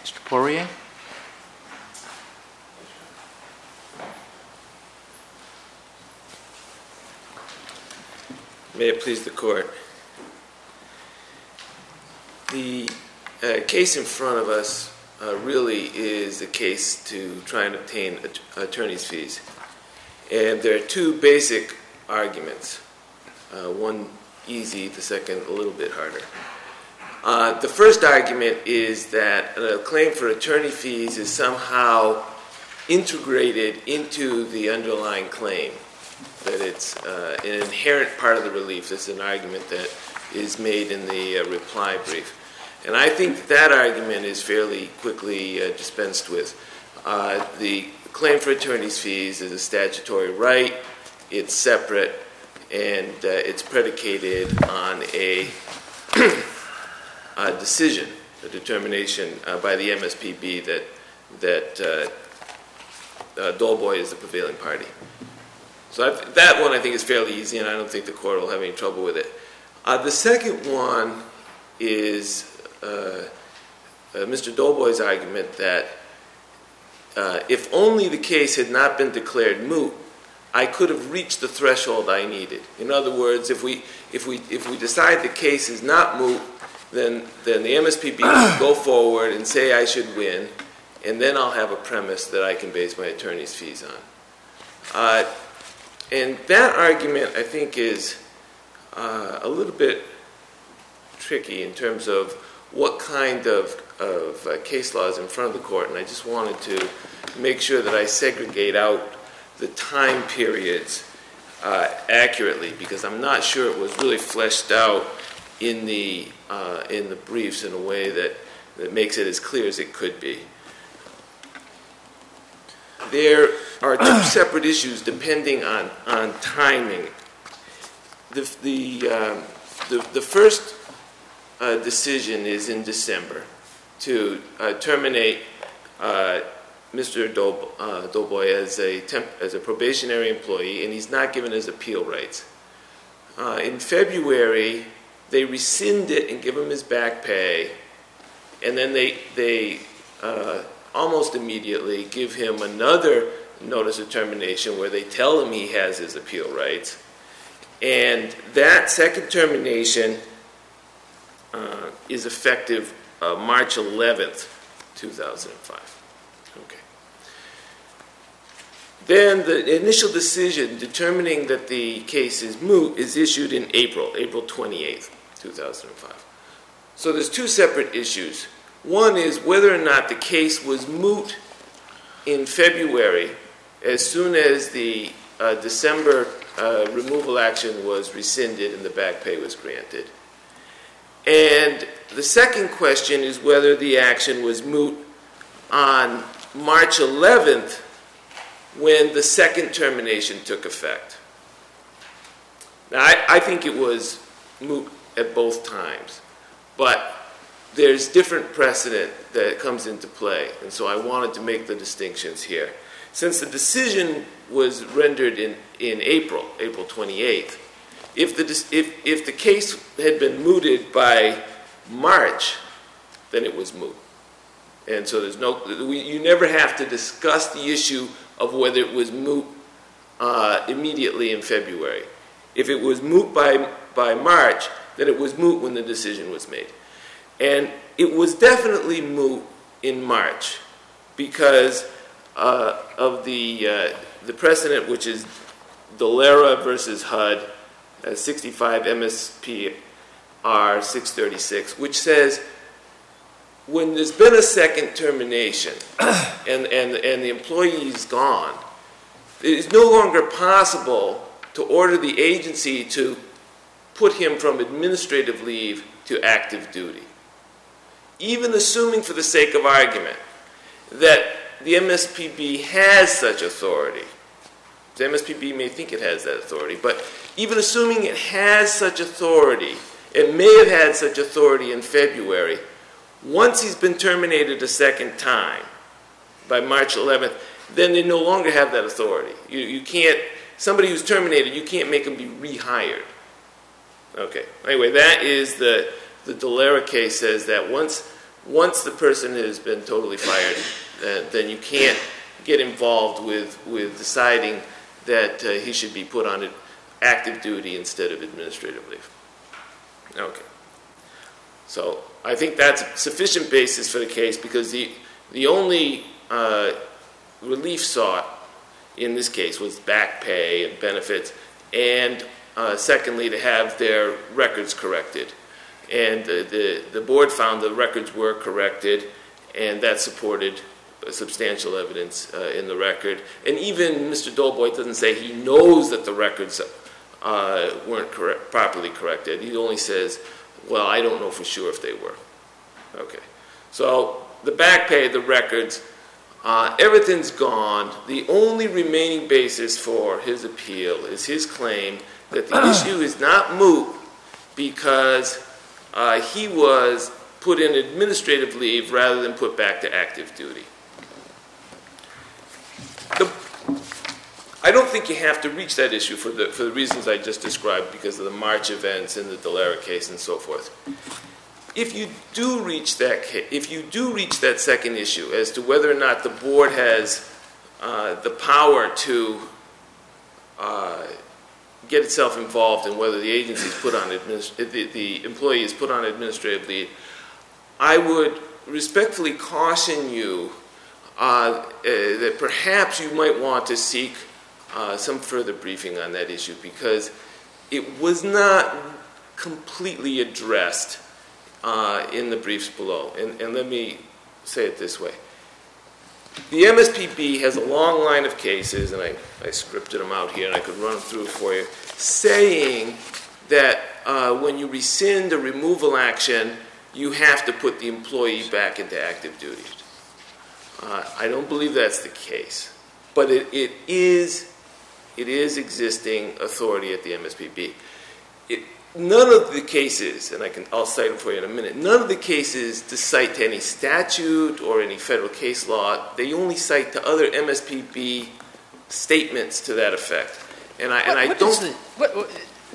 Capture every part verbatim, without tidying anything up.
Mister Poirier? May it please the Court. The uh, case in front of us uh, really is a case to try and obtain att- attorney's fees. And there are two basic arguments. Uh, one easy, the second a little bit harder. Uh, the first argument is that a claim for attorney fees is somehow integrated into the underlying claim, that it's uh, an inherent part of the relief. This is an argument that is made in the uh, reply brief. And I think that argument is fairly quickly uh, dispensed with. Uh, the claim for attorney's fees is a statutory right. It's separate, and uh, it's predicated on a, a decision, a determination uh, by the M S P B that, that uh, uh, Dolboy is the prevailing party. So I've, that one I think is fairly easy, and I don't think the Court will have any trouble with it. Uh, the second one is uh, uh, Mister Dolboy's argument that uh, if only the case had not been declared moot, I could have reached the threshold I needed. In other words, if we if we if we decide the case is not moot, then then the M S P B will go forward and say I should win, and then I'll have a premise that I can base my attorney's fees on. Uh, And that argument, I think, is uh, a little bit tricky in terms of what kind of, of uh, case law is in front of the Court, and I just wanted to make sure that I segregate out the time periods uh, accurately, because I'm not sure it was really fleshed out in the uh, in the briefs in a way that, that makes it as clear as it could be. There are two separate issues depending on, on timing. The, the, um, the, the first uh, decision is in December to uh, terminate uh, Mister Dol- uh, Dolboy as a, temp- as a probationary employee, and he's not given his appeal rights. Uh, in February, they rescind it and give him his back pay, and then they, they uh, almost immediately give him another notice of termination where they tell him he has his appeal rights. And that second termination uh, is effective uh, March eleventh, two thousand five. Okay. Then the initial decision determining that the case is moot is issued in April, April twenty-eighth, two thousand five. So there's two separate issues. One is whether or not the case was moot in February as soon as the uh, December uh, removal action was rescinded and the back pay was granted. And the second question is whether the action was moot on March eleventh when the second termination took effect. Now, I, I think it was moot at both times, but there's different precedent that comes into play, and so I wanted to make the distinctions here. Since the decision was rendered in, in April, April twenty-eighth, if the, if, if the case had been mooted by March, then it was moot. And so there's no, we, you never have to discuss the issue of whether it was moot uh, immediately in February. If it was moot by, by March, then it was moot when the decision was made. And it was definitely moot in March because uh, of the uh, the precedent, which is Dolera versus H U D, uh, sixty-five M S P R six thirty-six, which says when there's been a second termination and, and, and the employee is gone, it is no longer possible to order the agency to put him from administrative leave to active duty. Even assuming for the sake of argument that the M S P B has such authority, the M S P B may think it has that authority, but even assuming it has such authority, it may have had such authority in February, once he's been terminated a second time, by March eleventh, then they no longer have that authority. You, you can't, somebody who's terminated, you can't make him be rehired. Okay, anyway, that is the, the Dolera case says that once once the person has been totally fired, uh, then you can't get involved with, with deciding that uh, he should be put on active duty instead of administrative leave. Okay. So I think that's a sufficient basis for the case, because the, the only uh, relief sought in this case was back pay and benefits, and uh, secondly, to have their records corrected. And the, the, the board found the records were corrected, and that supported substantial evidence uh, in the record. And even Mister Dolboy doesn't say he knows that the records uh, weren't correct, properly corrected. He only says, well, I don't know for sure if they were. Okay. So the back pay, the records, uh, everything's gone. The only remaining basis for his appeal is his claim that the issue is not moot because uh, he was put in administrative leave rather than put back to active duty. The, I don't think you have to reach that issue for the for the reasons I just described, because of the March events and the Delara case and so forth. If you do reach that if you do reach that second issue as to whether or not the board has uh, the power to uh, get itself involved in whether the agency is put on administ- the, the employee is put on administrative leave, I would respectfully caution you uh, uh, that perhaps you might want to seek uh, some further briefing on that issue, because it was not completely addressed uh, in the briefs below. And, and let me say it this way. The M S P B has a long line of cases, and I, I scripted them out here, and I could run them through for you, saying that uh, when you rescind a removal action, you have to put the employee back into active duty. Uh, I don't believe that's the case, but it, it is it is existing authority at the M S P B. It, none of the cases, and I can I'll cite them for you in a minute. None of the cases to cite to any statute or any federal case law. They only cite to other M S P B statements to that effect. And I what, and I what don't. The, what, what,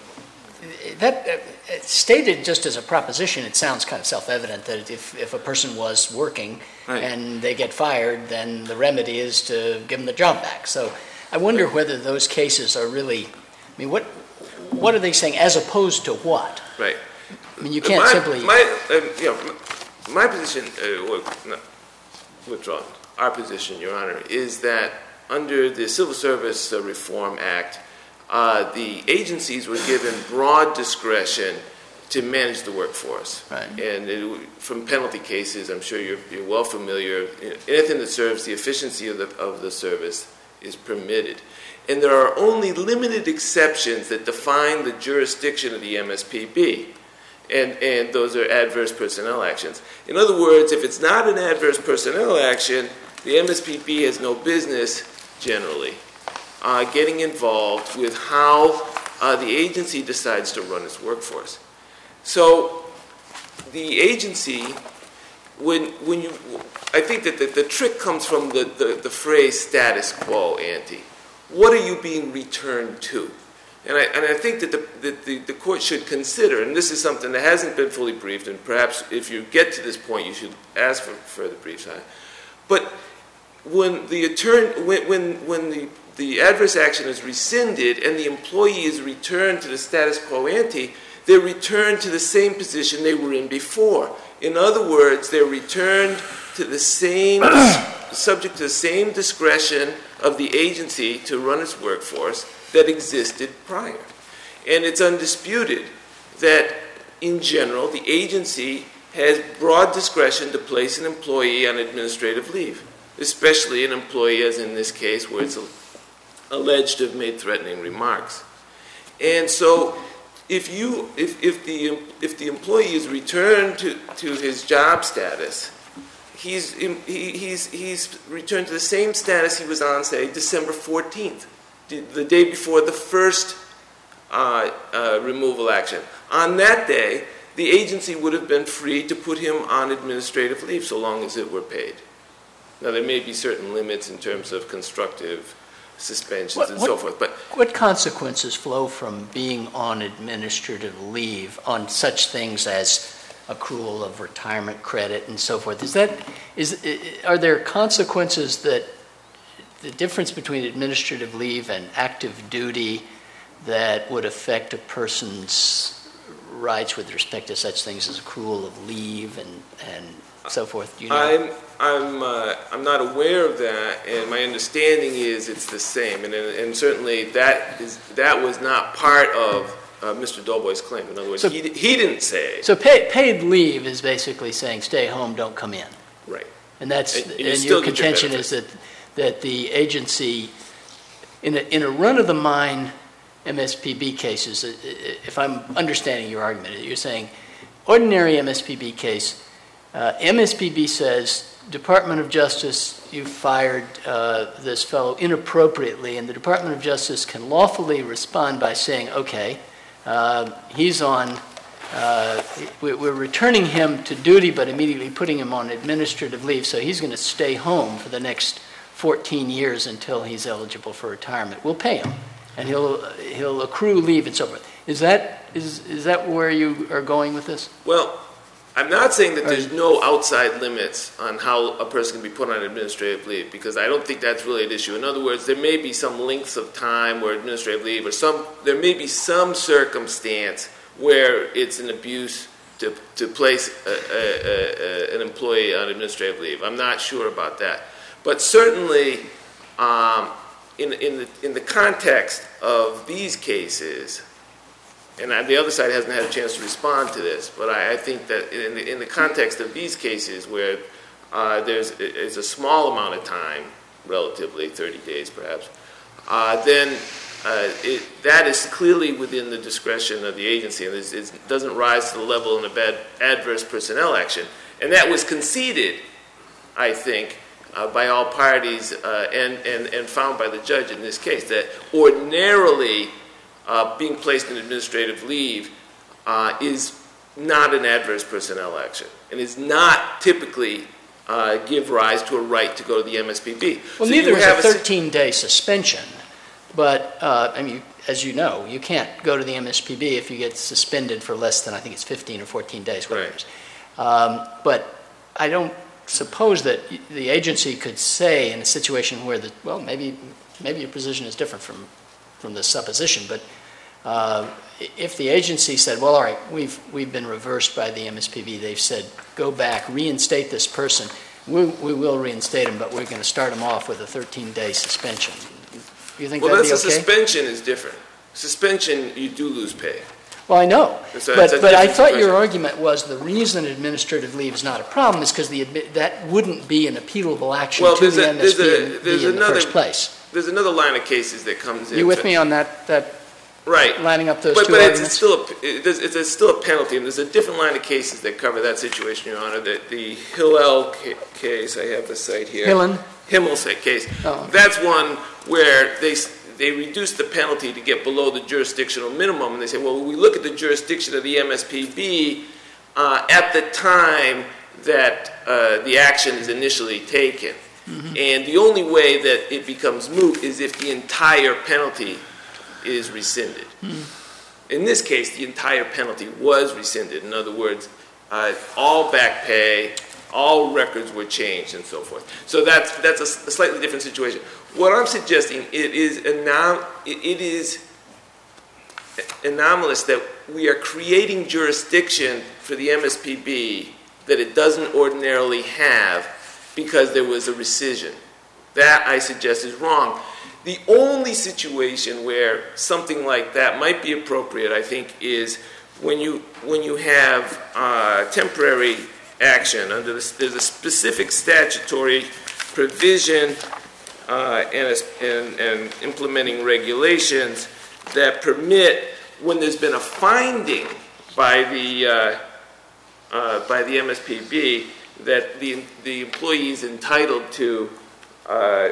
that uh, stated just as a proposition, it sounds kind of self-evident that if if a person was working right. and they get fired, then the remedy is to give them the job back. So I wonder right. whether those cases are really. I mean, what what are they saying as opposed to what? Right. I mean, you can't my, simply. My um, you know, my position, uh, well, no, withdrawn. Our position, Your Honor, is that under the Civil Service uh, Reform Act, uh, the agencies were given broad discretion to manage the workforce. Right. And it, from penalty cases, I'm sure you're, you're well familiar, anything that serves the efficiency of the, of the service is permitted. And there are only limited exceptions that define the jurisdiction of the M S P B. And, and those are adverse personnel actions. In other words, if it's not an adverse personnel action, the M S P B has no business, generally, uh, getting involved with how uh, the agency decides to run its workforce. So the agency, when, when you, I think that the, the trick comes from the, the, the phrase status quo ante. What are you being returned to? And I, and I think that, the, that the, the court should consider, and this is something that hasn't been fully briefed, and perhaps if you get to this point, you should ask for further briefs on it. But when the attorney, when, when, when the, the adverse action is rescinded and the employee is returned to the status quo ante, they're returned to the same position they were in before. In other words, they're returned to the same, subject to the same discretion of the agency to run its workforce that existed prior. And it's undisputed that, in general, the agency has broad discretion to place an employee on administrative leave, especially an employee, as in this case, where it's alleged to have made threatening remarks. And so if you, if, if the if the employee is returned to, to his job status, he's he, he's he's returned to the same status he was on, say, December fourteenth, the day before the first uh, uh, removal action. On that day, the agency would have been free to put him on administrative leave so long as it were paid. Now, there may be certain limits in terms of constructive suspensions what, and what, so forth. But what consequences flow from being on administrative leave on such things as accrual of retirement credit and so forth. Is that, is, are there consequences that the difference between administrative leave and active duty that would affect a person's rights with respect to such things as accrual of leave and, and so forth? Do you know? I'm I'm uh, I'm not aware of that, and my understanding is it's the same, and and certainly that is that was not part of uh, Mister Dolboy's claim. In other words, so, he he didn't say. So pay, paid leave is basically saying stay home, don't come in. Right. And that's and, and, and your contention is that that the agency in a in a run of the mine M S P B cases, if I'm understanding your argument, you're saying ordinary M S P B case, uh, M S P B says, Department of Justice, you fired uh, this fellow inappropriately, and the Department of Justice can lawfully respond by saying, okay, uh, he's on, uh, we're returning him to duty, but immediately putting him on administrative leave, so he's going to stay home for the next fourteen years until he's eligible for retirement. We'll pay him, and he'll he'll accrue leave and so forth. Is that is is that where you are going with this? Well, I'm not saying that there's no outside limits on how a person can be put on administrative leave, because I don't think that's really an issue. In other words, there may be some lengths of time where administrative leave, or some there may be some circumstance where it's an abuse to to place a, a, a, an employee on administrative leave. I'm not sure about that, but certainly, um, in in the in the context of these cases. And the other side hasn't had a chance to respond to this, but I, I think that in the, in the context of these cases where uh, there's it's a small amount of time, relatively thirty days perhaps, uh, then uh, it, that is clearly within the discretion of the agency, and it doesn't rise to the level of an adverse personnel action. And that was conceded, I think, uh, by all parties uh, and, and, and found by the judge in this case, that ordinarily Uh, being placed in administrative leave uh, is not an adverse personnel action, and is not typically uh, give rise to a right to go to the M S P B. Well, so neither is a thirteen-day suspension, but uh, I mean, as you know, you can't go to the M S P B if you get suspended for less than, I think it's fifteen or fourteen days, whatever it is. Um, but I don't suppose that the agency could say in a situation where the well, maybe maybe your position is different from. from the supposition, but uh, if the agency said, well, all right, we've we've been reversed by the M S P B, they've said, go back, reinstate this person, we, we will reinstate him, but we're going to start him off with a thirteen-day suspension. Do you think well, that'd be okay? Well, suspension is different. Suspension, you do lose pay. Well, I know, it's a, but, it's a but I thought situation. your argument was the reason administrative leave is not a problem is because the that wouldn't be an appealable action well, to the a, M S P B a, in another, the first place. There's another line of cases that comes in. You with me on that? That right. Lining up those but, two but arguments? But it's still a, it's, it's a, still a penalty, and there's a different line of cases that cover that situation, Your Honor. The, the Hillel ca- case, I have the site here. Hillen? Himmel case. Oh. That's one where they they reduce the penalty to get below the jurisdictional minimum, and they say, well, when we look at the jurisdiction of the M S P B uh, at the time that uh, the action is initially taken. Mm-hmm. And the only way that it becomes moot is if the entire penalty is rescinded. Mm-hmm. In this case, the entire penalty was rescinded. In other words, uh, all back pay, all records were changed, and so forth. So that's that's a, a slightly different situation. What I'm suggesting, it is anom- it is anomalous that we are creating jurisdiction for the M S P B that it doesn't ordinarily have, because there was a rescission. That, I suggest, is wrong. The only situation where something like that might be appropriate, I think, is when you when you have uh, temporary action under the, there's a specific statutory provision uh, and, a, and, and implementing regulations that permit, when there's been a finding by the uh, uh, by the M S P B that the the employee is entitled to uh,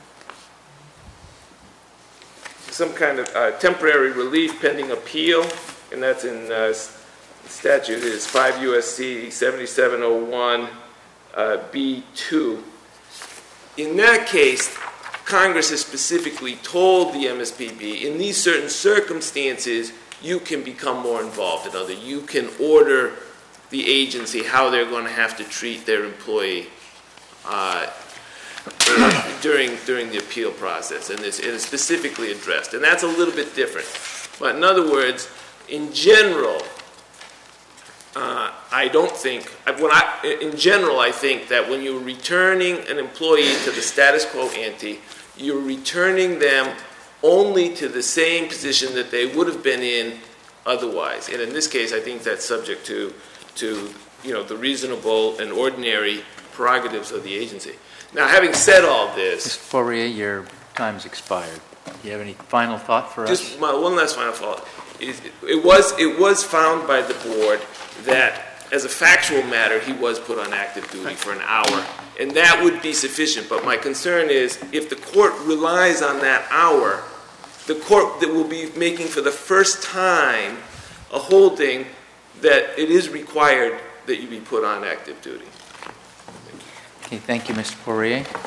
some kind of uh, temporary relief pending appeal, and that's in uh, statute is five U S C seventy-seven oh one uh, B two. In that case, Congress has specifically told the M S P B, in these certain circumstances, you can become more involved. In other, you can order the agency how they're going to have to treat their employee uh, during during the appeal process, and it's, it is specifically addressed, and that's a little bit different. But in other words, in general, uh, I don't think when I in general I think that when you're returning an employee to the status quo ante, you're returning them only to the same position that they would have been in otherwise. And in this case, I think that's subject to, to you know, the reasonable and ordinary prerogatives of the agency. Now, having said all this... Mister Poirier, your time's expired. Do you have any final thought for us? Just my, one last final thought. It, it, was, it was found by the board that, as a factual matter, he was put on active duty for an hour. And that would be sufficient. But my concern is, if the court relies on that hour, the court that will be making for the first time a holding that it is required that you be put on active duty. Okay, thank you, Mister Poirier.